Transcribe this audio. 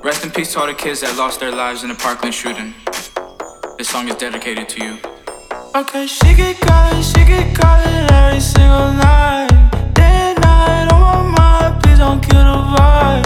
Rest in peace to all the kids that lost their lives in the Parkland shooting. This song is dedicated to you. Okay, she keep calling every single night. Day and night on my mind, please don't kill the vibe.